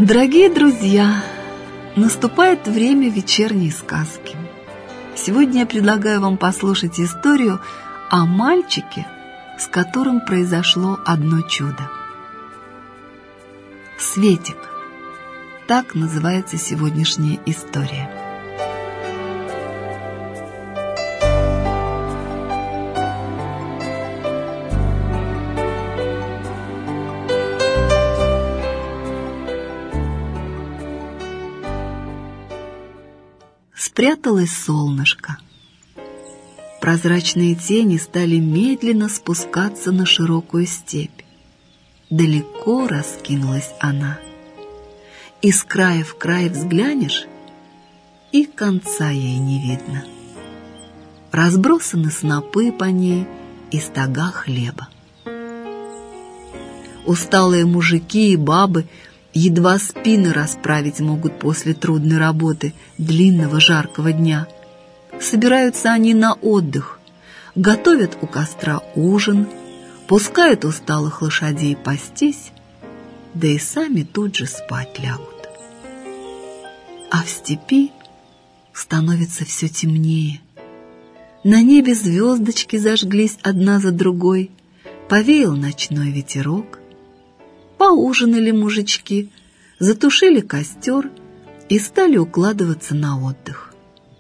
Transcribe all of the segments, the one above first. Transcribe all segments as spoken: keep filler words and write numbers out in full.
Дорогие друзья, наступает время вечерней сказки. Сегодня я предлагаю вам послушать историю о мальчике, с которым произошло одно чудо. Светик. Так называется сегодняшняя история. Спряталось солнышко. Прозрачные тени стали медленно спускаться на широкую степь. Далеко раскинулась она. Из края в край взглянешь, и конца ей не видно. Разбросаны снопы по ней и стога хлеба. Усталые мужики и бабы едва спины расправить могут после трудной работы длинного жаркого дня. Собираются они на отдых, готовят у костра ужин, пускают усталых лошадей пастись, да и сами тут же спать лягут. А в степи становится все темнее. На небе звездочки зажглись одна за другой, повеял ночной ветерок. Поужинали мужички, затушили костер и стали укладываться на отдых.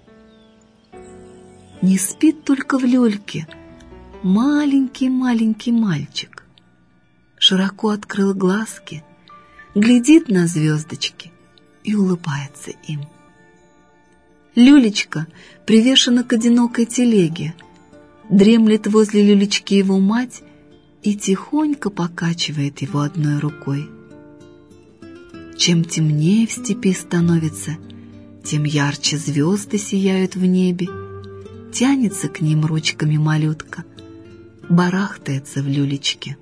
Не спит только в люльке маленький-маленький мальчик. Широко открыл глазки, глядит на звездочки и улыбается им. Люлечка привешена к одинокой телеге, дремлет возле люлечки его мать и тихонько покачивает его одной рукой. Чем темнее в степи становится, тем ярче звезды сияют в небе. Тянется к ним ручками малютка, барахтается в люлечке.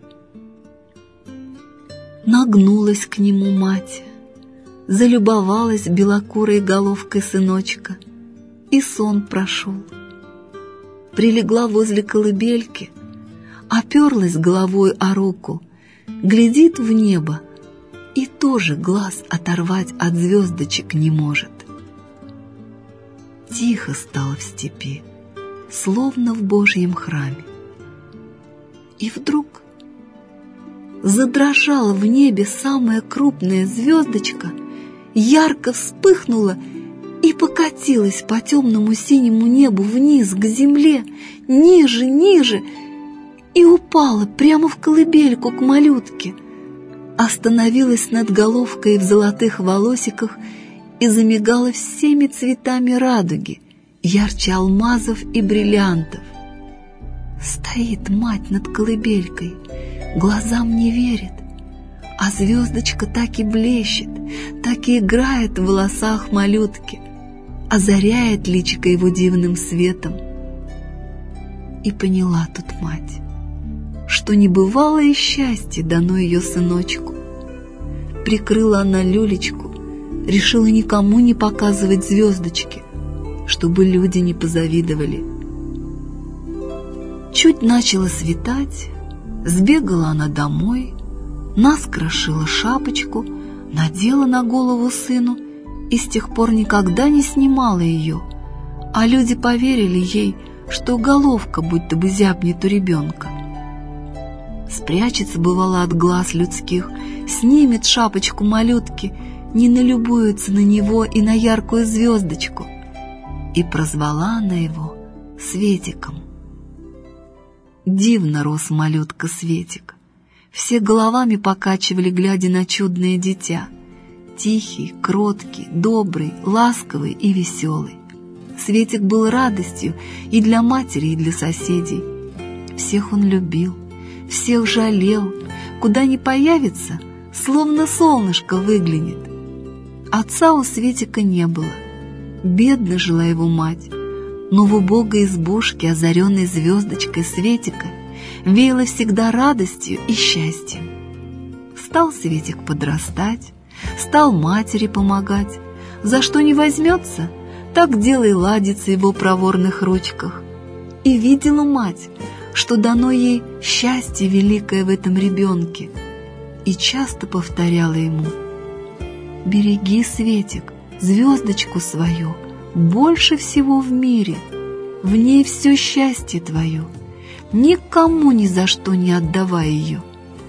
Нагнулась к нему мать, залюбовалась белокурой головкой сыночка, и сон прошел. Прилегла возле колыбельки, оперлась головой о руку, глядит в небо и тоже глаз оторвать от звездочек не может. Тихо стало в степи, словно в Божьем храме. И вдруг задрожала в небе самая крупная звездочка, ярко вспыхнула и покатилась по темному синему небу вниз к земле, ниже, ниже, и упала прямо в колыбельку к малютке, остановилась над головкой в золотых волосиках и замигала всеми цветами радуги, ярче алмазов и бриллиантов. Стоит мать над колыбелькой, глазам не верит, а звездочка так и блещет, так и играет в волосах малютки, озаряет личико его дивным светом. И поняла тут мать, что небывалое счастье дано ее сыночку. Прикрыла она люлечку, решила никому не показывать звездочки, чтобы люди не позавидовали. Чуть начало светать, сбегала она домой, наскоро шила шапочку, надела на голову сыну и с тех пор никогда не снимала ее, а люди поверили ей, что головка будто бы зябнет у ребенка. Спрячется, бывало, от глаз людских, снимет шапочку малютки, не налюбуется на него и на яркую звездочку. И прозвала она его Светиком. Дивно рос малютка Светик. Все головами покачивали, глядя на чудное дитя. Тихий, кроткий, добрый, ласковый и веселый. Светик был радостью и для матери, и для соседей. Всех он любил, всех жалел, куда ни появится, словно солнышко выглянет. Отца у Светика не было, бедно жила его мать, но в убогой избушке, озаренной звездочкой Светика, веяло всегда радостью и счастьем. Стал Светик подрастать, стал матери помогать, за что не возьмется, так дело и ладится в его проворных ручках. И видела мать, что дано ей счастье великое в этом ребенке, и часто повторяла ему: Береги, Светик, звездочку свою, больше всего в мире. В ней все счастье твое, никому ни за что не отдавай ее.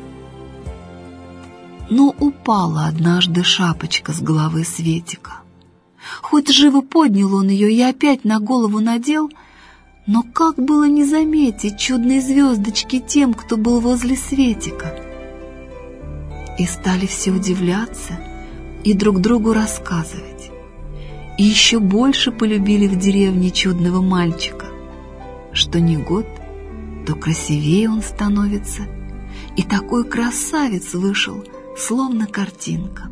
Но упала однажды шапочка с головы Светика. Хоть живо поднял он ее и опять на голову надел, но как было не заметить чудной звездочки тем, кто был возле Светика? И стали все удивляться и друг другу рассказывать. И еще больше полюбили в деревне чудного мальчика, что ни год, то красивее он становится, и такой красавец вышел, словно картинка.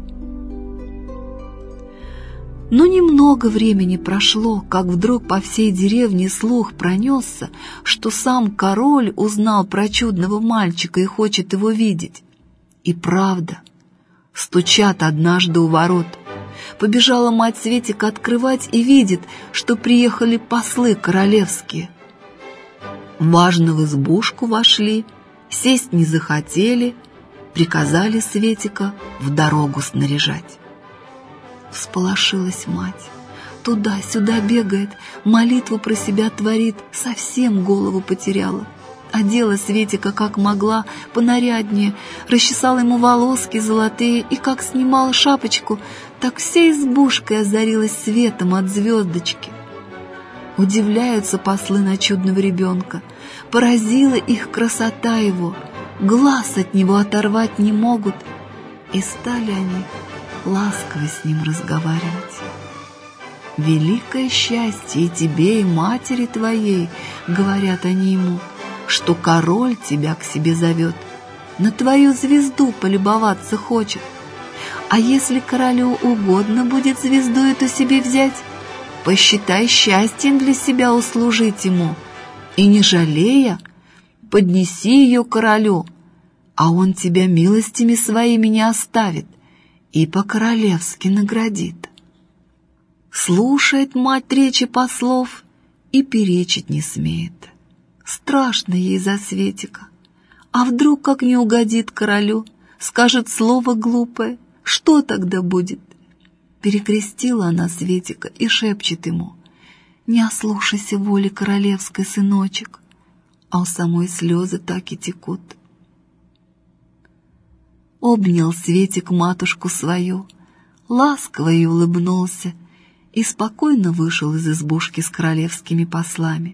Но немного времени прошло, как вдруг по всей деревне слух пронесся, что сам король узнал про чудного мальчика и хочет его видеть. И правда, стучат однажды у ворот. Побежала мать Светика открывать и видит, что приехали послы королевские. Важно в избушку вошли, сесть не захотели, приказали Светика в дорогу снаряжать. Всполошилась мать, туда-сюда бегает, молитву про себя творит, совсем голову потеряла. Одела Светика как могла, понаряднее, расчесала ему волоски золотые, и как снимала шапочку, так вся избушка озарилась светом от звездочки. Удивляются послы на чудного ребенка, поразила их красота его, глаз от него оторвать не могут, и стали они ласково с ним разговаривать. «Великое счастье и тебе, и матери твоей», — говорят они ему, «что король тебя к себе зовет, на твою звезду полюбоваться хочет. А если королю угодно будет звезду эту себе взять, посчитай счастьем для себя услужить ему, и, не жалея, поднеси ее королю, а он тебя милостями своими не оставит и по-королевски наградит». Слушает мать речи послов и перечить не смеет. Страшно ей за Светика. А вдруг, как не угодит королю, скажет слово глупое, что тогда будет? Перекрестила она Светика и шепчет ему: «Не ослушайся воли королевской, сыночек», а у самой слезы так и текут. Обнял Светик матушку свою, ласково ей улыбнулся и спокойно вышел из избушки с королевскими послами.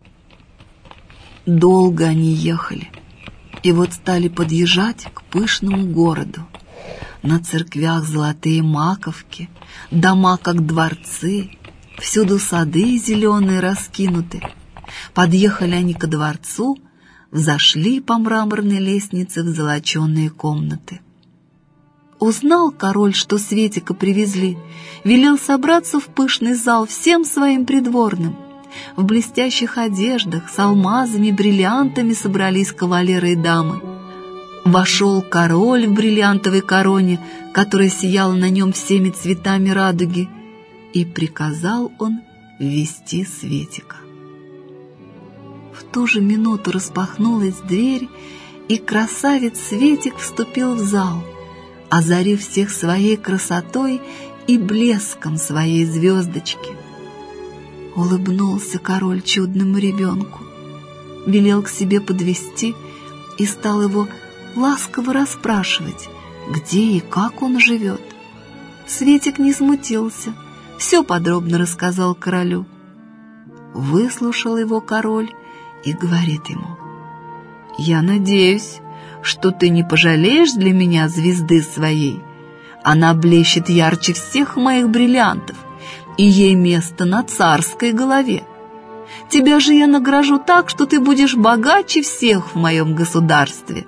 Долго они ехали, и вот стали подъезжать к пышному городу. На церквях золотые маковки, дома как дворцы, всюду сады зеленые раскинуты. Подъехали они ко дворцу, взошли по мраморной лестнице в золоченые комнаты. Узнал король, что Светика привезли, велел собраться в пышный зал всем своим придворным. В блестящих одеждах с алмазами, бриллиантами собрались кавалеры и дамы. Вошел король в бриллиантовой короне, которая сияла на нем всеми цветами радуги, и приказал он ввести Светика. В ту же минуту распахнулась дверь, и красавец Светик вступил в зал, озарив всех своей красотой и блеском своей звездочки. Улыбнулся король чудному ребенку, велел к себе подвести и стал его ласково расспрашивать, где и как он живет. Светик не смутился, все подробно рассказал королю. Выслушал его король и говорит ему: «Я надеюсь, что ты не пожалеешь для меня звезды своей. Она блещет ярче всех моих бриллиантов, и ей место на царской голове. Тебя же я награжу так, что ты будешь богаче всех в моем государстве».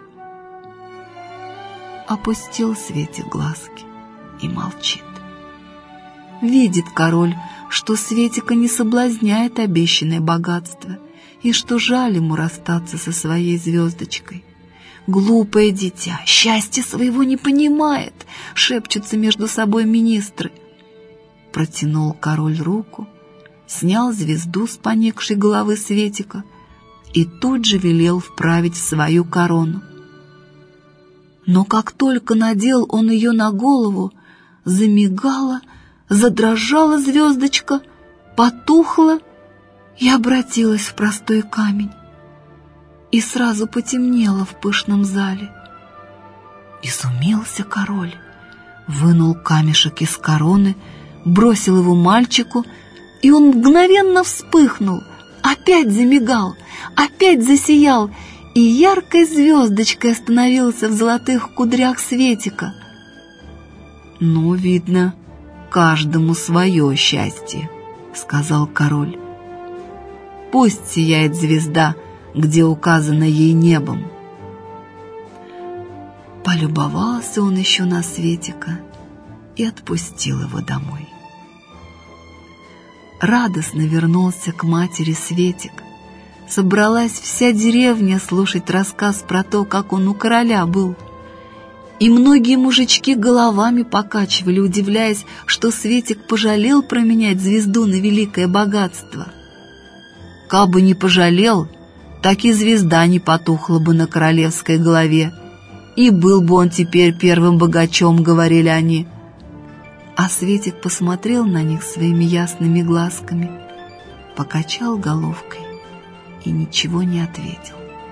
Опустил Светик глазки и молчит. Видит король, что Светика не соблазняет обещанное богатство, и что жаль ему расстаться со своей звездочкой. «Глупое дитя, счастья своего не понимает», — шепчутся между собой министры. Протянул король руку, снял звезду с поникшей головы Светика и тут же велел вправить в свою корону. Но как только надел он ее на голову, замигала, задрожала звездочка, потухла и обратилась в простой камень. И сразу потемнело в пышном зале. Изумился король, вынул камешек из короны, бросил его мальчику, и он мгновенно вспыхнул, опять замигал, опять засиял, и яркой звездочкой остановился в золотых кудрях Светика. «Ну, видно, каждому свое счастье», — сказал король. «Пусть сияет звезда, где указано ей небом». Полюбовался он еще на Светика и отпустил его домой. Радостно вернулся к матери Светик. Собралась вся деревня слушать рассказ про то, как он у короля был. И многие мужички головами покачивали, удивляясь, что Светик пожалел променять звезду на великое богатство. Кабы не пожалел, так и звезда не потухла бы на королевской голове, и был бы он теперь первым богачом, говорили они. А Светик посмотрел на них своими ясными глазками, покачал головкой и ничего не ответил.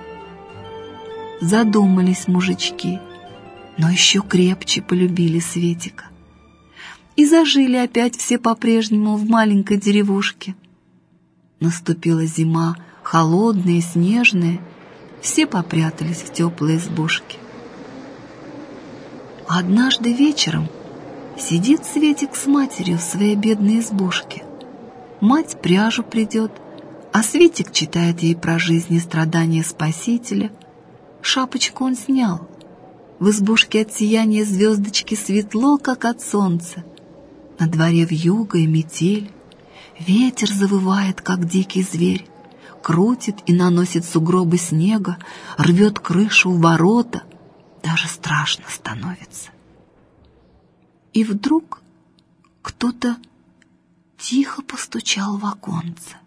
Задумались мужички, но еще крепче полюбили Светика. И зажили опять все по-прежнему в маленькой деревушке. Наступила зима, холодная, снежная, все попрятались в теплые избушки. Однажды вечером сидит Светик с матерью в своей бедной избушке. Мать пряжу придет, а Светик читает ей про жизнь и страдания Спасителя. Шапочку он снял. В избушке от сияния звездочки светло, как от солнца. На дворе вьюга и метель. Ветер завывает, как дикий зверь, крутит и наносит сугробы снега, рвет крышу в ворота. Даже страшно становится. И вдруг кто-то тихо постучал в оконце.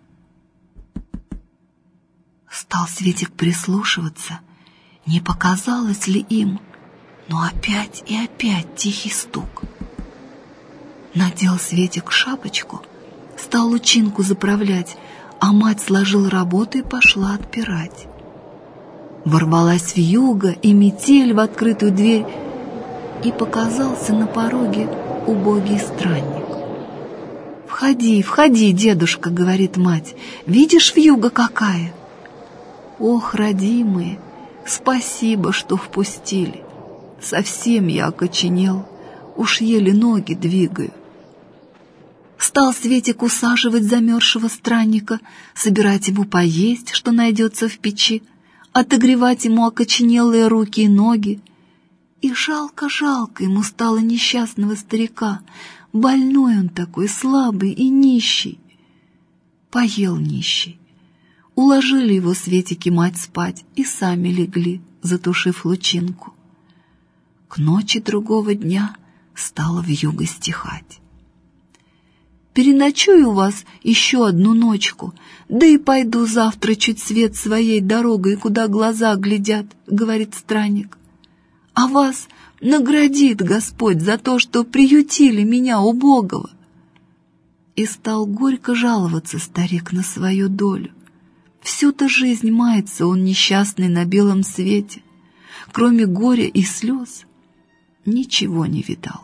Стал Светик прислушиваться, не показалось ли им, но опять и опять тихий стук. Надел Светик шапочку, стал лучинку заправлять, а мать сложила работу и пошла отпирать. Ворвалась вьюга и метель в открытую дверь, и показался на пороге убогий странник. «Входи, входи, дедушка», — говорит мать, — «видишь, вьюга какая?» «Ох, родимые, спасибо, что впустили. Совсем я окоченел, уж еле ноги двигаю». Стал Светик усаживать замерзшего странника, собирать ему поесть, что найдется в печи, отогревать ему окоченелые руки и ноги. И жалко-жалко ему стало несчастного старика. Больной он такой, слабый и нищий. Поел нищий. Уложили его Светик и мать спать и сами легли, затушив лучинку. К ночи другого дня стало вьюга стихать. «Переночую у вас еще одну ночку, да и пойду завтра чуть свет своей дорогой, куда глаза глядят», — говорит странник. «А вас наградит Господь за то, что приютили меня убогого». И стал горько жаловаться старик на свою долю. Всю-то жизнь мается он несчастный на белом свете, кроме горя и слез ничего не видал.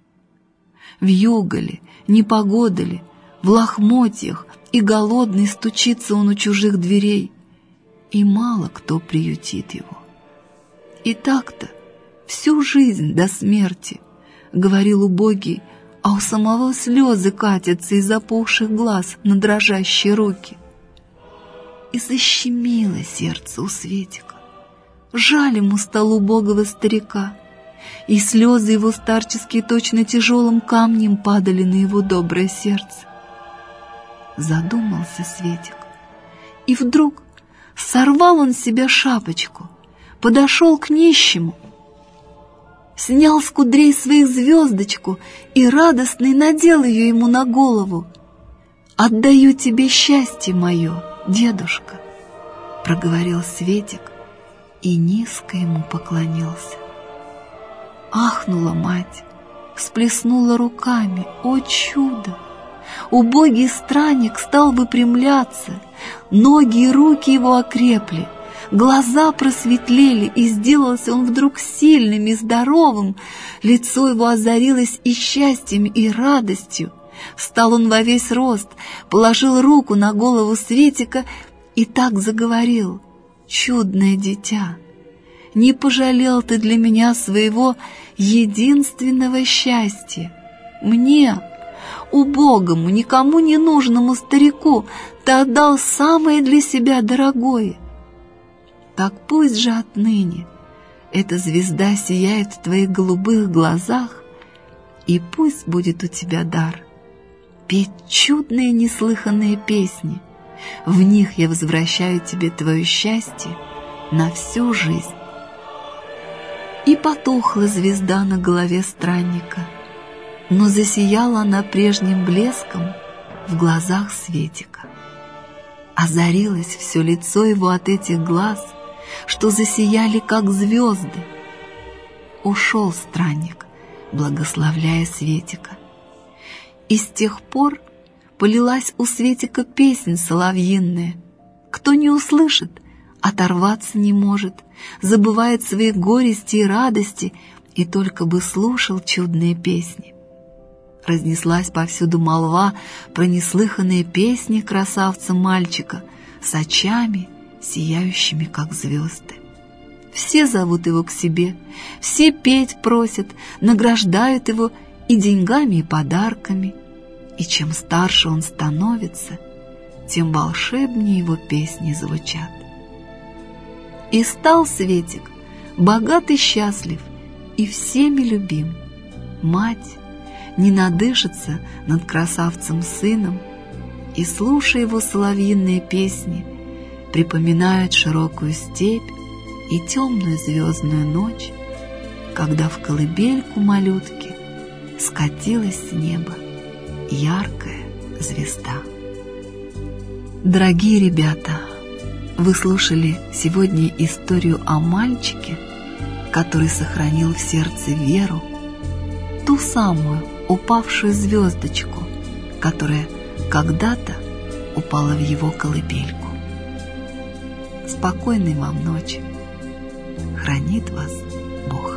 Вьюга ли, непогода ли, в лохмотьях и голодный стучится он у чужих дверей, и мало кто приютит его. И так-то всю жизнь до смерти, говорил убогий, а у самого слезы катятся из опухших глаз на дрожащие руки. И защемило сердце у Светика. Жаль ему стало убогого старика, и слезы его старческие точно тяжелым камнем падали на его доброе сердце. Задумался Светик, и вдруг сорвал он с себя шапочку, подошел к нищему, снял с кудрей своих звездочку и радостный надел ее ему на голову. «Отдаю тебе счастье мое, дедушка», — проговорил Светик и низко ему поклонился. Ахнула мать, всплеснула руками. О чудо! Убогий странник стал выпрямляться, ноги и руки его окрепли, глаза просветлели, и сделался он вдруг сильным и здоровым, лицо его озарилось и счастьем, и радостью. Встал он во весь рост, положил руку на голову Светика и так заговорил: «Чудное дитя, не пожалел ты для меня своего единственного счастья. Мне, убогому, никому не нужному старику, ты отдал самое для себя дорогое. Так пусть же отныне эта звезда сияет в твоих голубых глазах, и пусть будет у тебя дар петь чудные неслыханные песни. В них я возвращаю тебе твое счастье на всю жизнь». И потухла звезда на голове странника, но засияла она прежним блеском в глазах Светика. Озарилось все лицо его от этих глаз, что засияли, как звезды. Ушел странник, благословляя Светика. И с тех пор полилась у Светика песнь соловьиная. Кто не услышит, оторваться не может, забывает свои горести и радости, и только бы слушал чудные песни. Разнеслась повсюду молва про неслыханные песни красавца-мальчика с очами, сияющими, как звезды. Все зовут его к себе, все петь просят, награждают его и деньгами, и подарками. И чем старше он становится, тем волшебнее его песни звучат. И стал Светик богат и счастлив, и всеми любим. Мать не надышится над красавцем-сыном, и, слушая его соловьиные песни, припоминают широкую степь и темную звездную ночь, когда в колыбельку малютки скатилась с неба яркая звезда. Дорогие ребята, вы слушали сегодня историю о мальчике, который сохранил в сердце веру, ту самую упавшую звездочку, которая когда-то упала в его колыбельку. Спокойной вам ночи. Хранит вас Бог.